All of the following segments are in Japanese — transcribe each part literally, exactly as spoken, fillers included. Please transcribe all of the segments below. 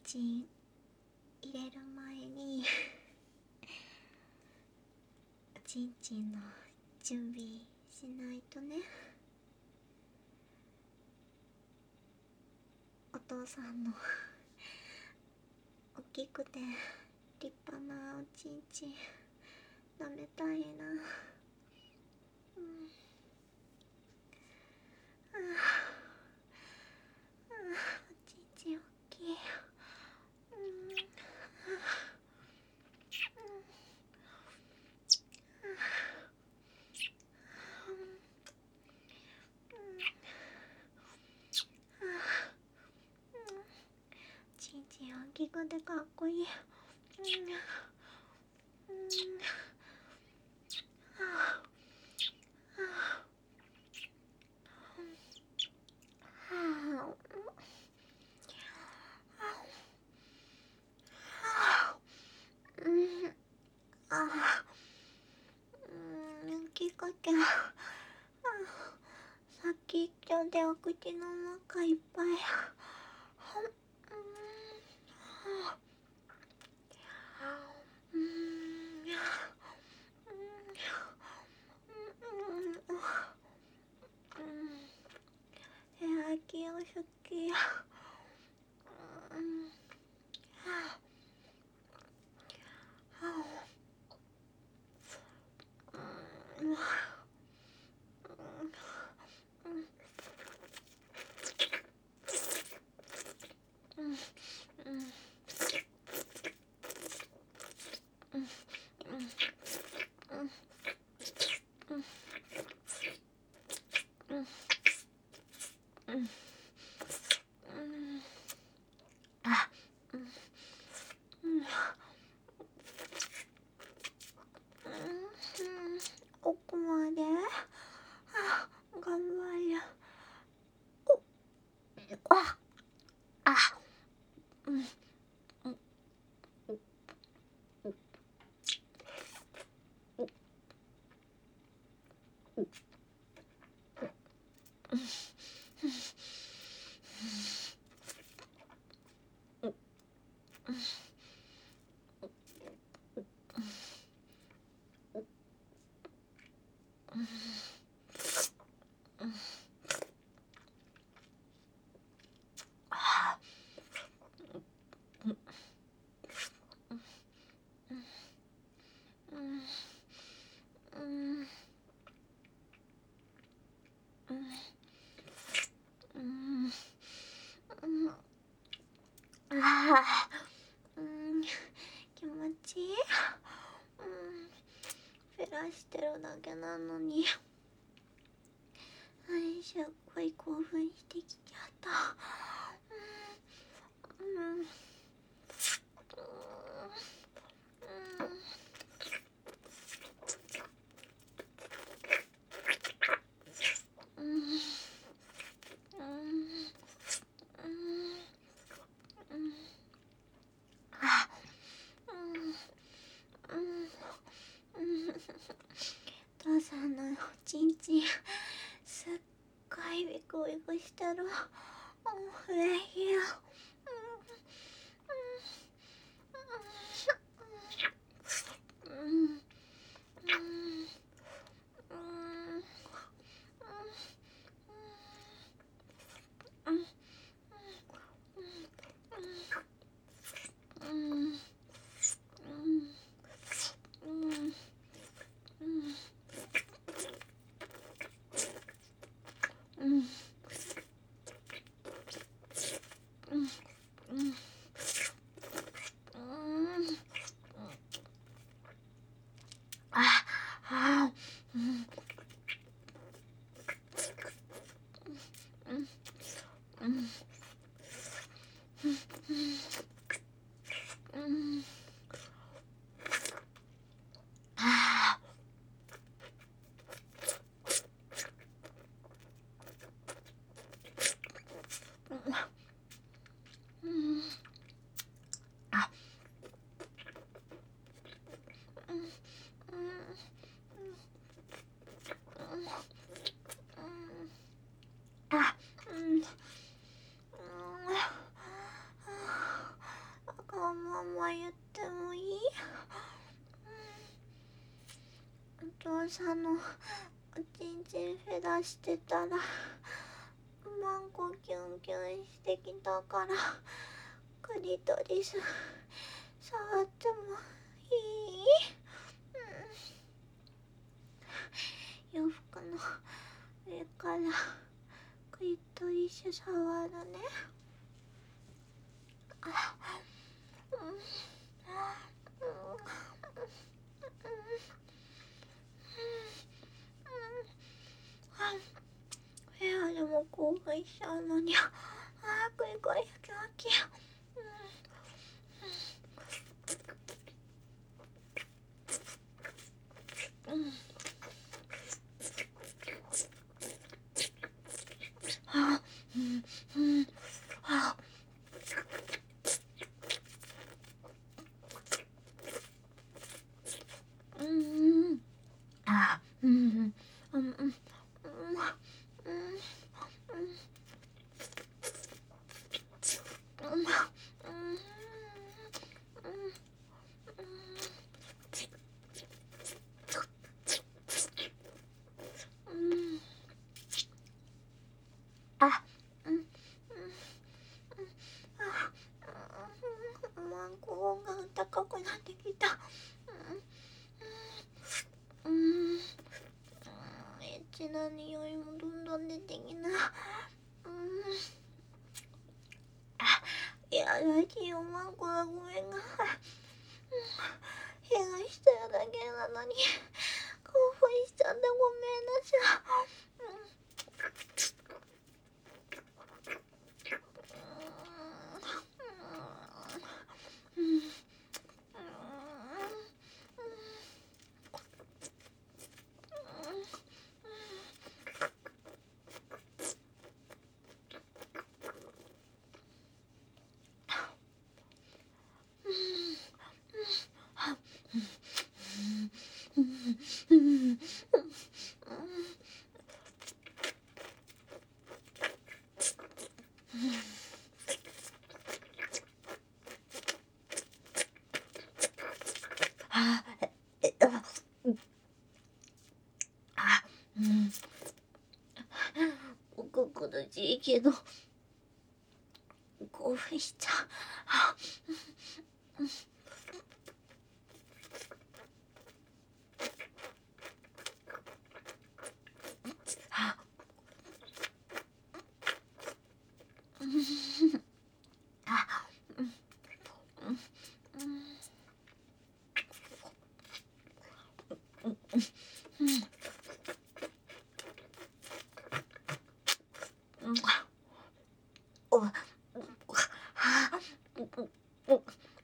ちん入れる前におちんちんの準備しないとね。お父さんの大きくて立派なおちんちん舐めたいな。うん。ああ、ああ、おちんちん大きい。うん。ああ、うん。ああ、うん。ああ、うん。ちんちん大きくてかっこいい。うん。うん。はあ、はあ、はあ、はあ、うん。ああ、うん、大きかった。ああ、さっき言っちゃってお口の中いっぱい。うん。はあ、うん。うん。うん。部屋着を好き。うん。はあ、はあ、うん。うん。うん。うん。うん。うん。うん。うん。あ、うん。うん。うん。奥まで。あ、頑張る。お、あ、あ、うん。うん。ああ、うん、気持ちいい。うん、フェラしてるだけなのに、すっごい興奮してきちゃった。うん、うん、うん、うん、うん、うん、うん、うん、あ、うん、うん、うん。父さんのおちんちんすっごいビクビクしてる。うん、嬉しい。うん、うん、うん、うん、うん、うん、うん、うん、うん、うん、うん、あ、あ、うん、うん、うん、うん、あ、うん、あ、うん、うん、うん、あ、うん、 さんのおちんちん減らしてたらマンコキュンキュンしてきたからクリトリス触ってもいい？うん、洋服の上からクリトリス触るね。あ、うん、うん、部屋でも興奮しちゃうのに、ああ、クリクリキャキャ。うん。あ、うん、うん、あ。うん、あ、うん、うん、うん、うん、うん、あ、うん、うん、あ、マンコが高くなってきた。うん、うん、エッチな匂いもどんどん出てきな。うん、あ、いやらしいよ、マンコはごめんが。怪我しただけなのに興奮しちゃってごめんなさい。うん、うん、うん、あ、えっと、あ、うん、僕苦しいけど興奮しちゃう。あ、うん、あ、うん、あ、うん、うん、うん、うん、うん、お、はあ、うん、うん、うん、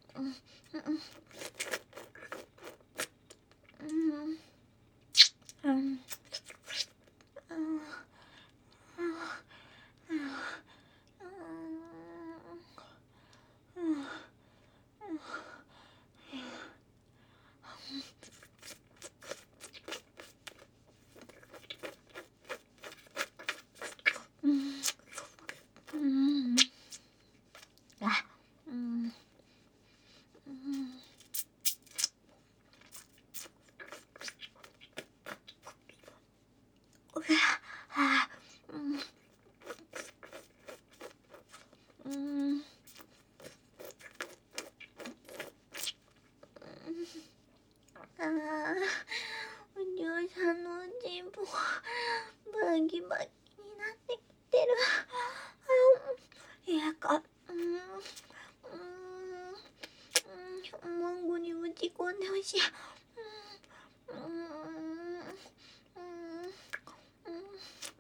うん、うん、うん、うん、あ、うん、うん、うわ、あ、うん、うん、ああ、お嬢さんのおちんぽバキバキになってきてる。あ、いやか、うん、うん、うん、マンゴに打ち込んでほしい。うん、うん、うん、うん、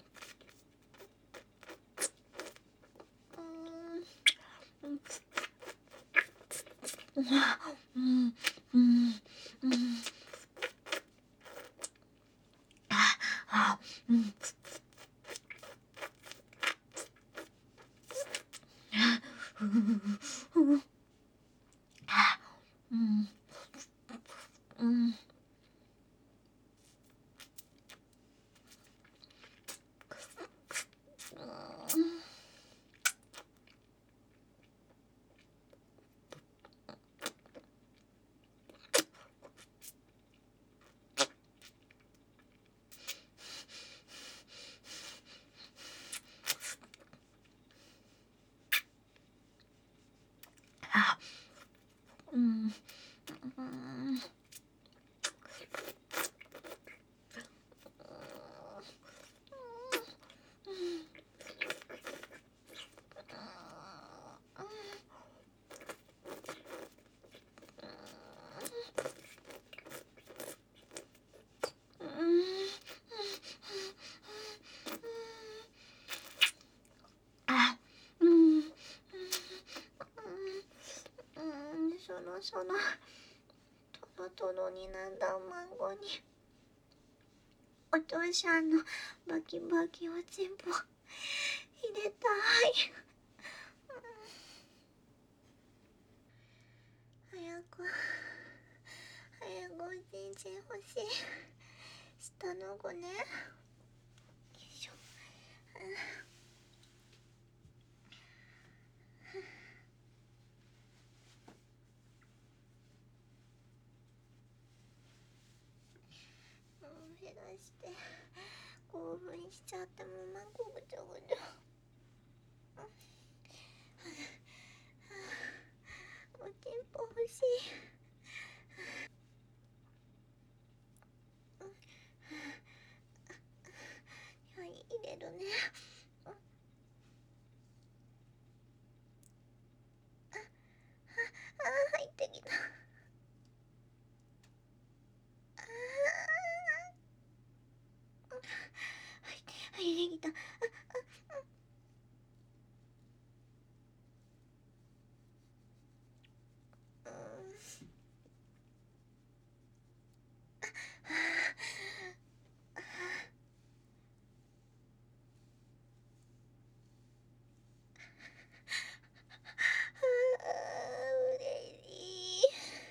うん、うん、うん、うん、うん、あ、あ、うん、うん、あ、うん、うん、 あ、うん、うん、あ、うん、うん、そろそろトロトロになった孫にお父さんのバキバキを全部入れたい。早く早くおちんちん欲しい。下の子ね。よいしょ。減らして興奮しちゃってもうまくぐちゃぐちゃ。おちんぽ欲しい。はい、入れるね。ああ、入ってきた。ああ、はい、入ってきた。うん。うれしい。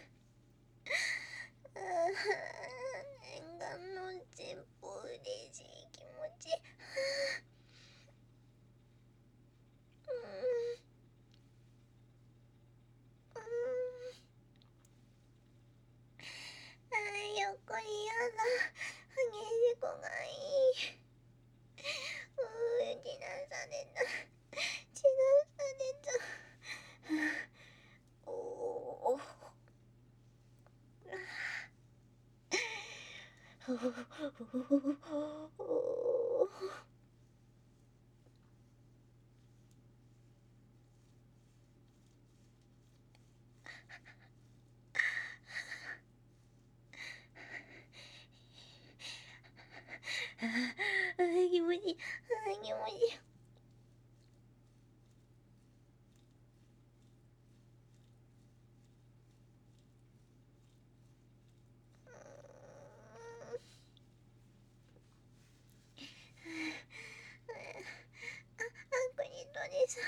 念願のちんぽうれしい気持ち。うん、うん、あー、よっこりやだ。激しこがいい。うー、ちなされた。ちなされた。おー。ふふふふふふ。あー、気持ちいい。あー、気持ちいい。これどれさ。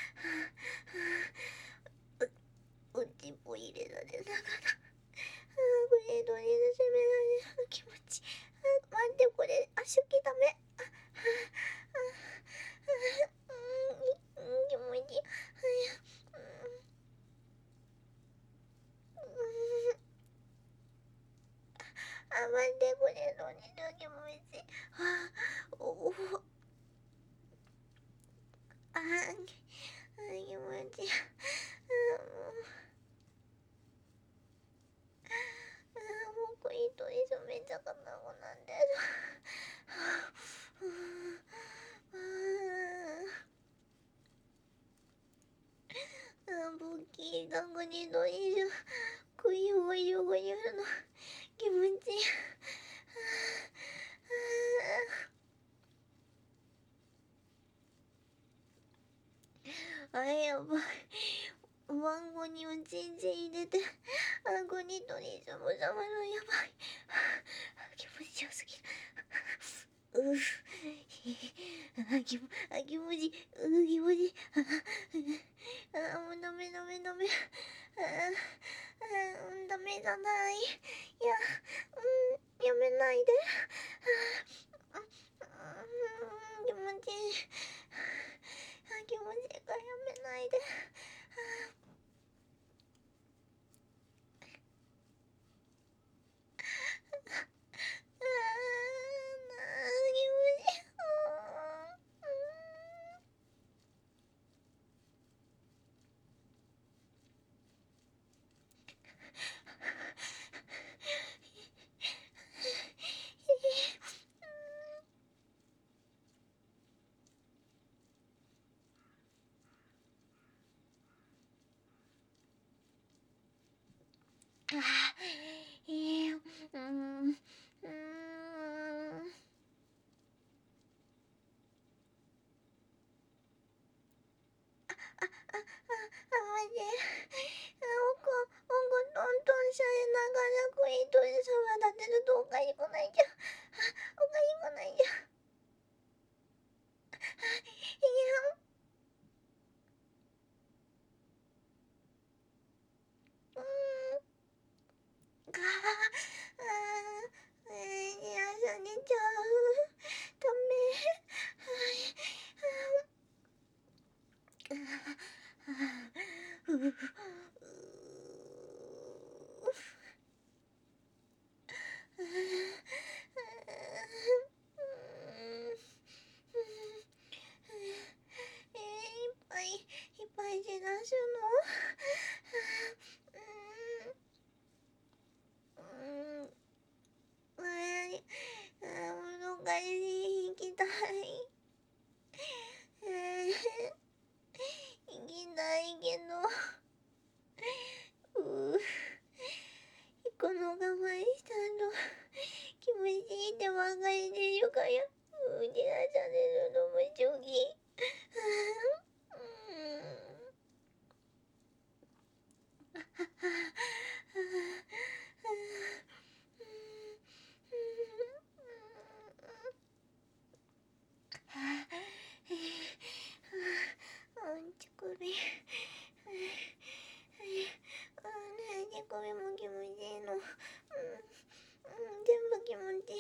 う、うちぽ入れられなかった。これどれで攻められる気持ち。あ、待って、これ足拭きダメ。あ、あ、あ、うん、うん、気持ちいい。うん、あ、待って、これどれだ気持ちいい。あ、おお、あ、気持ちいい。あ、もうこれとり染めちゃかなくなんでる。あ、ボッキーがこれとりじゃくいごいごいやるの気持ちいい。あ、やばい。ワンゴにおちんちん入れて、あごにとりしゃぶしゃぶのやばい。気持ちよすぎる。うう、あ、気も、あ、気持ちいい。う、気持ちいい。あ、もうダメダメダメ。あ、あ、ダメじゃない。いや、うん、やめないで。あ、うん、気持ちいい。あ、気持ちいいからやめないで。あー、なにもし、 えー、うーん、うーん。あ、あ、あ、あ、あ、待って。あ、おこ、おこ、トントンされながらクイートで触立てるとおかしくないじゃん。あ、おかしくないじゃん。あ、いや、うーん。が、あー、えー、いや、されちゃう。ダメ。はい。あー、うー、うー、うえー、いっぱいいっぱい散らすの。うーん、うーん、うーん、あー、お風呂借り行きたい。えー、行きたいけど、うー、行くの我慢したの気持ちいいって分かれてるから、うー、照らされるのもちょき。うーん。乳首、乳首も気持ちいいの。うん、うん、全部気持ちいい。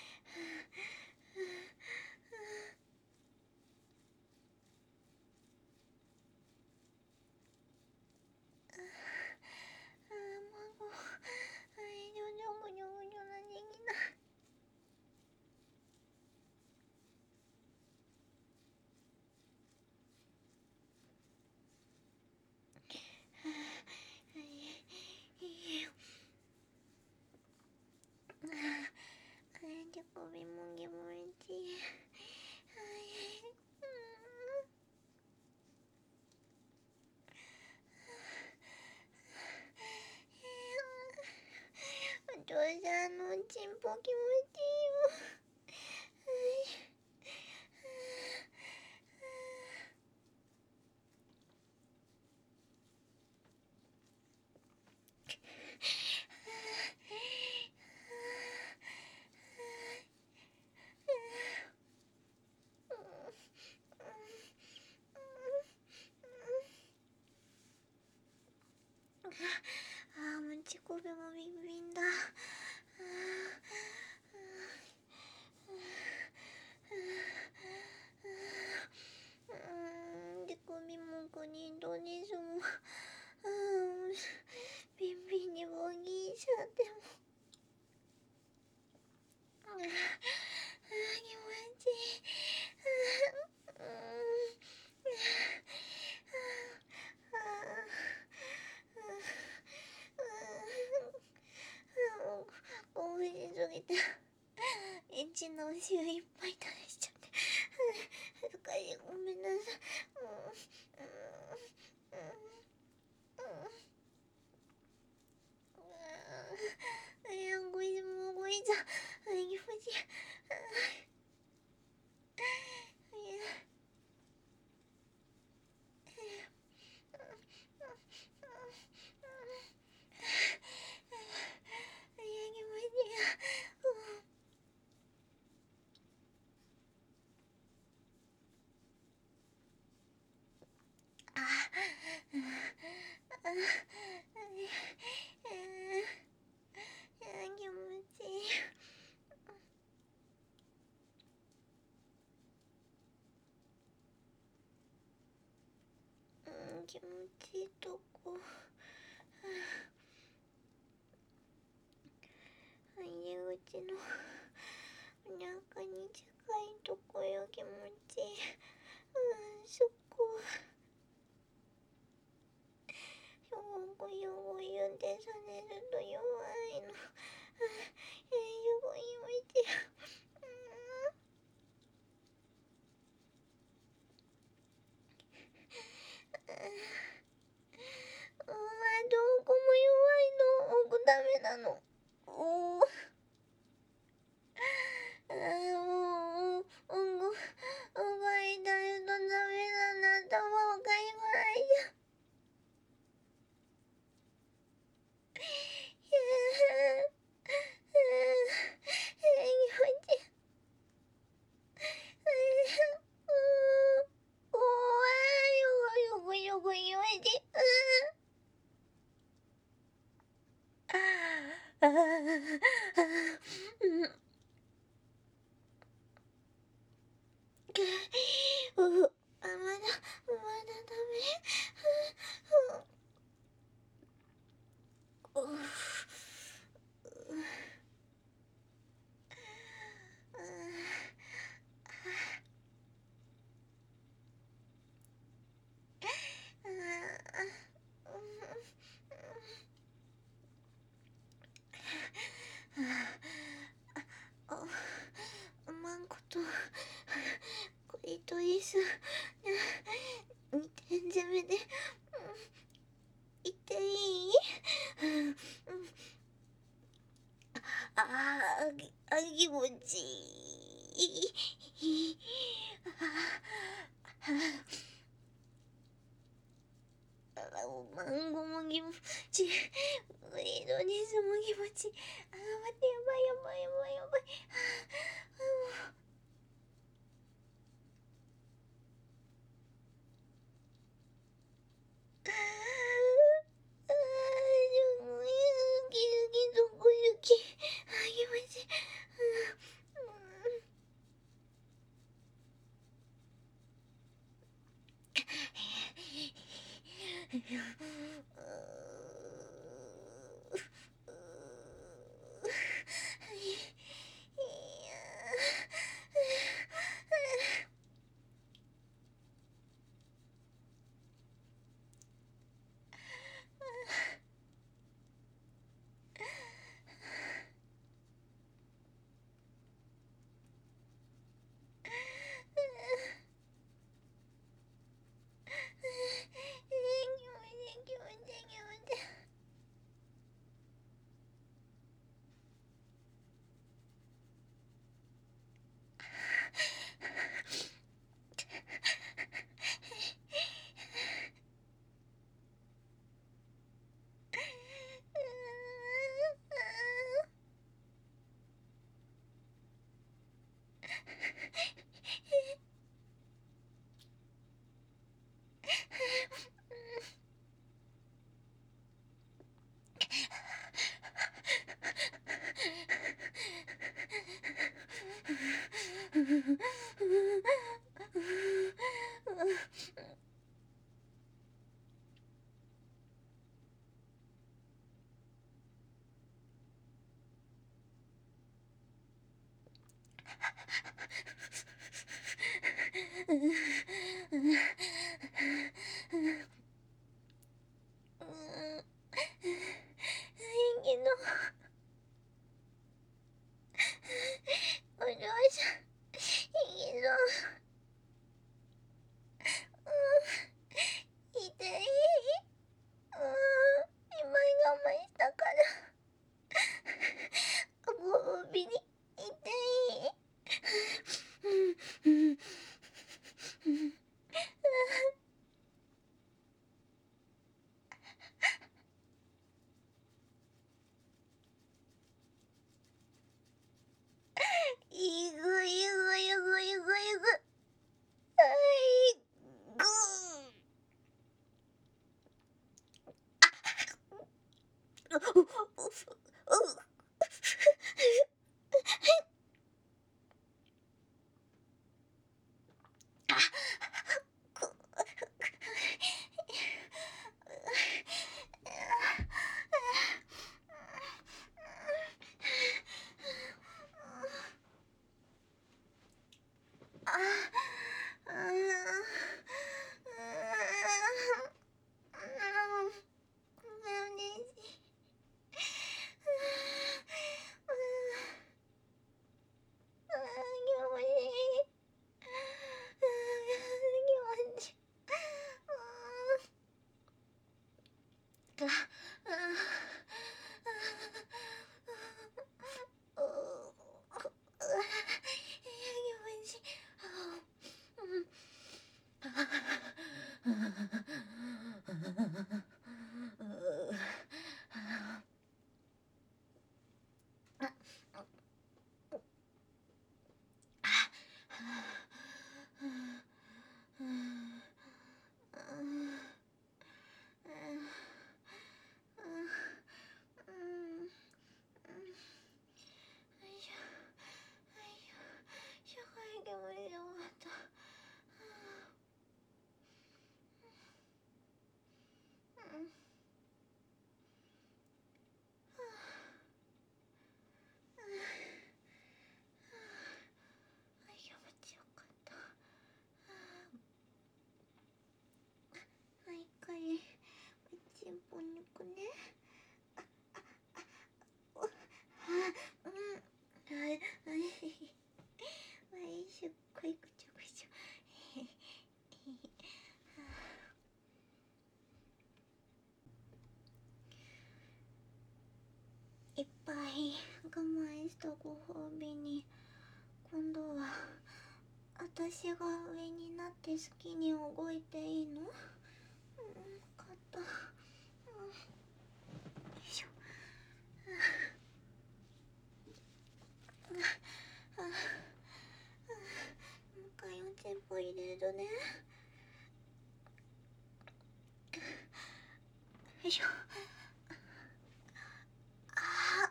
あー、もう、あれ、ちょちょこちょこちょなできない。乳首も気持ちいい。お父さんのチンポ気持ちいいよ。あー、もう乳首もビンビンだ。うん、乳首もクリトリスも、うん、ビンビンにボギーしちゃっても。あー、気持ちいい。うん、興奮しすぎてエッチなおしをいっぱい垂らしちゃって恥ずかしい、ごめんなさい。いや、こいつもこいつ気持ちいい。気持ちいいとこ。入り口のお腹に近いとこよ、気持ちいい。うん、そこ。よごよごゆでされると弱いの。えー、よごゆいて。うん、どこも弱いの。奥めて。痛い。ああ、あ、気持ちいい。ああ、マンゴも気持ちいい。ウリのネスも気持ちいい。ああ、待って、やばいやばいやばいやばい。ああ、ああ、すごい、好き好き、どこ好き。ああ、気持ちいい。 いっぱい我慢したご褒美に、今度は私が上になって好きに動いていいの？うん、かった。うん、よいしょ。うん、ああ、もう一回おちんぽ入れるね。よいしょ。あ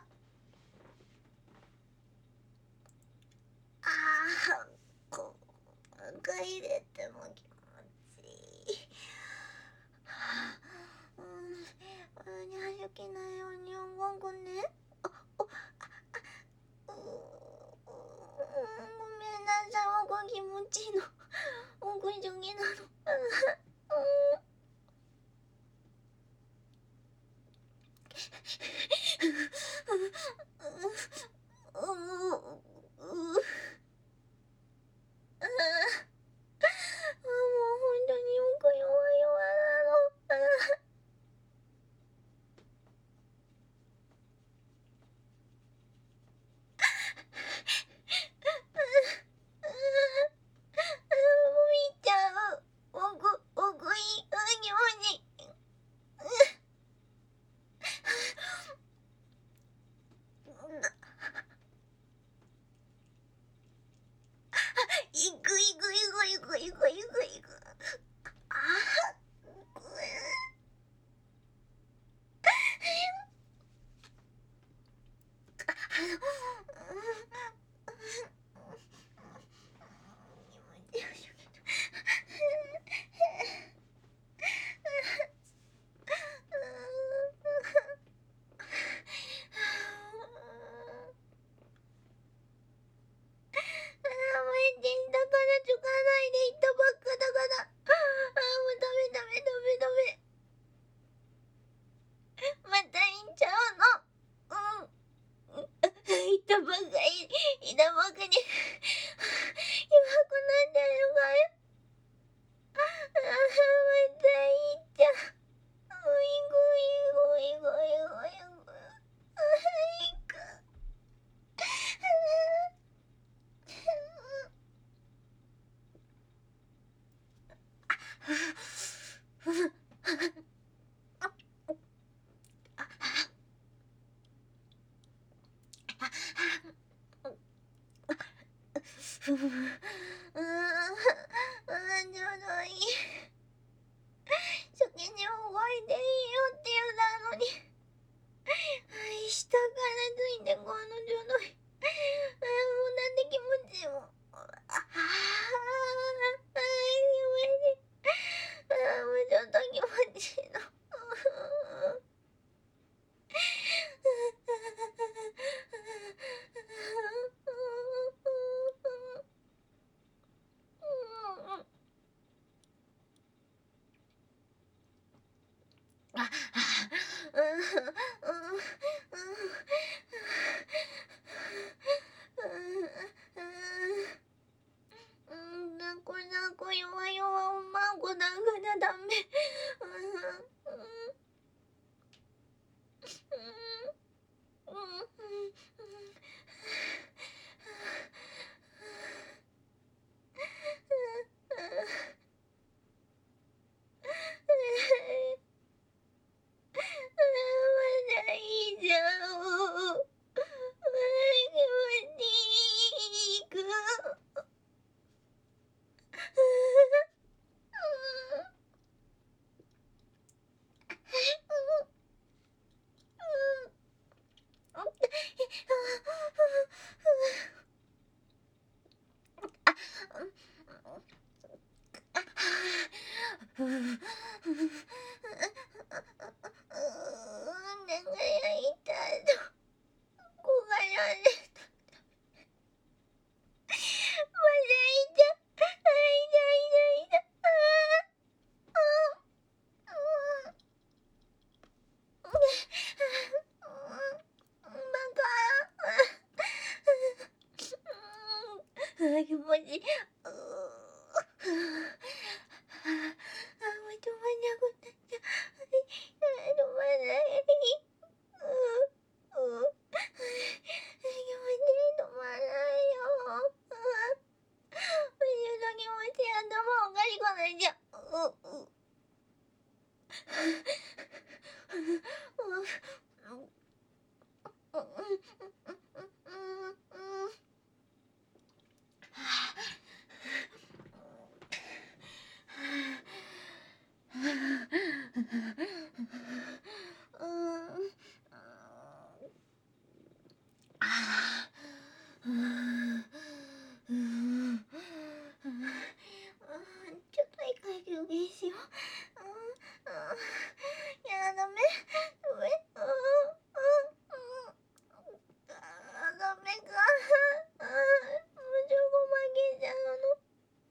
あ、ああ、こうが入れても気持ちいい。はあ、うん、にゃしきないように動くね。あ、お、あ、あ、うー、ごめんなさい、おこ気持ちいいの。おこ上下なの。うん。いくいくいくいくいくいくいく。ああ、ごめん。うん、うん、ちょうどいい。先に動いていいよって言うたのに、下からついてこのちょうどいい。あ、もうなんで気持ちいいもん。ああ、気持ちいい。あ、もうちょっと気持ちいいの。これなこ弱々おまんこだからダメ。いいじゃん。気持ちいいく。気持ちいい。あ、もう止まんなくなっちゃう。止まんない。 ちょっと一回休憩しよう。いや、ダメダメ。あーダメか。あーもうちょこ負けちゃうの。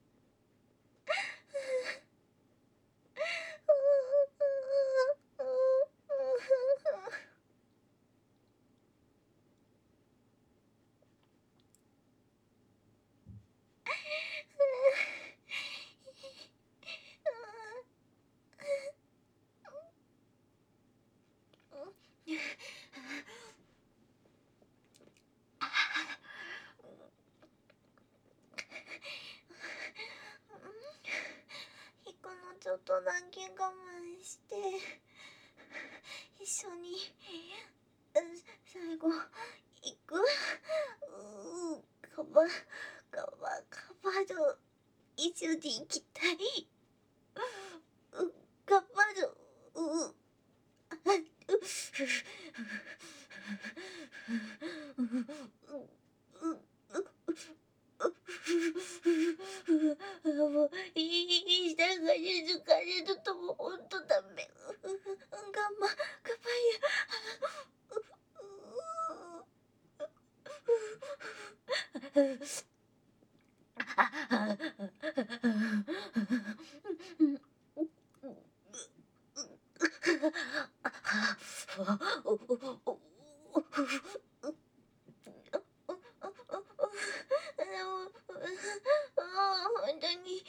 引くのちょっとだけ我慢して一緒に最後行く。うーカバカバカバと一緒に行きたい。うカバとうもういい下が静かにるともうほんとダメ。我慢我慢本当に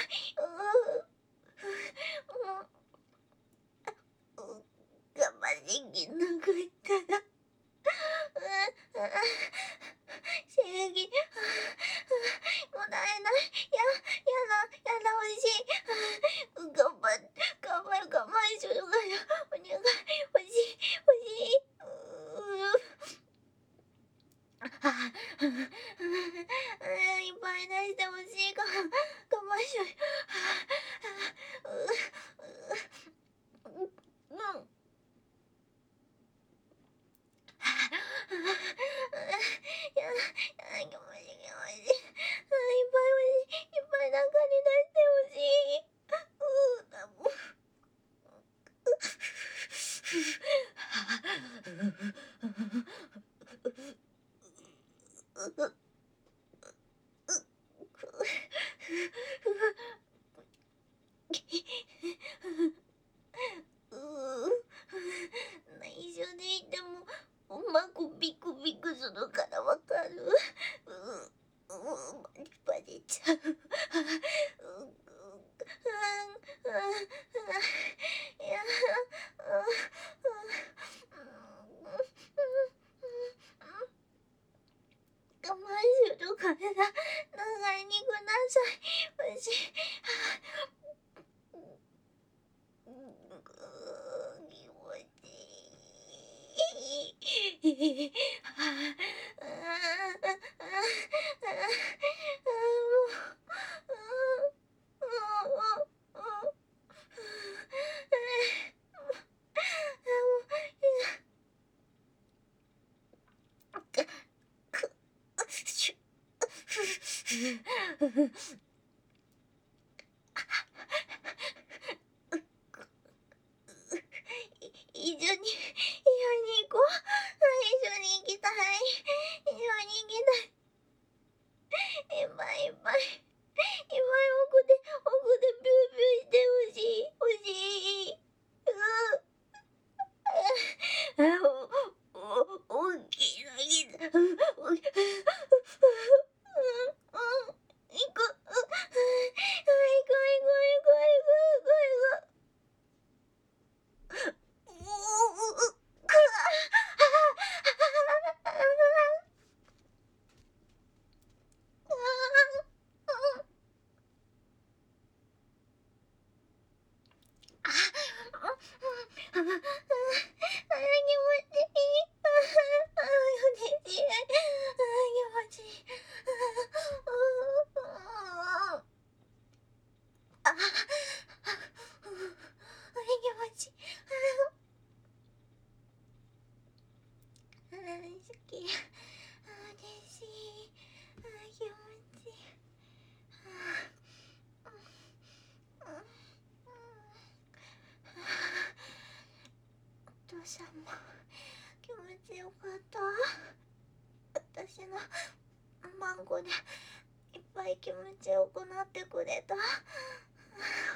我慢できなかったら正義もらえない。ややだやだ欲しい。我慢我慢我慢するからお願い欲しい欲しい。いっぱい出してほしいから我慢しよう。うんいや、いや、気持ち気持ち。いっぱい欲しい。いっぱい中に出してほしい。うー、だもん。内緒でいてもおまこビクビクするからわかる。うん、バレバレちゃう。いや、我慢するから長いにください。欲しい。気持ちいい。一緒に、一緒に行こう。一緒に行きたい。一緒に行きたい。いっぱいいっぱい。いっぱい奥で、奥でビュービューしてほしい。欲しい。うー。お、お、大きいのいいだ。お、行く。行く。行く。 嬉しい。ああ、気持ちいい。ああ、気持ちいい。ああ、好き。ああ、嬉しい。ああ、気持ちいい。ああ、お父さんも気持ちよかった。私のマンゴでいっぱい気持ちよくなってくれた。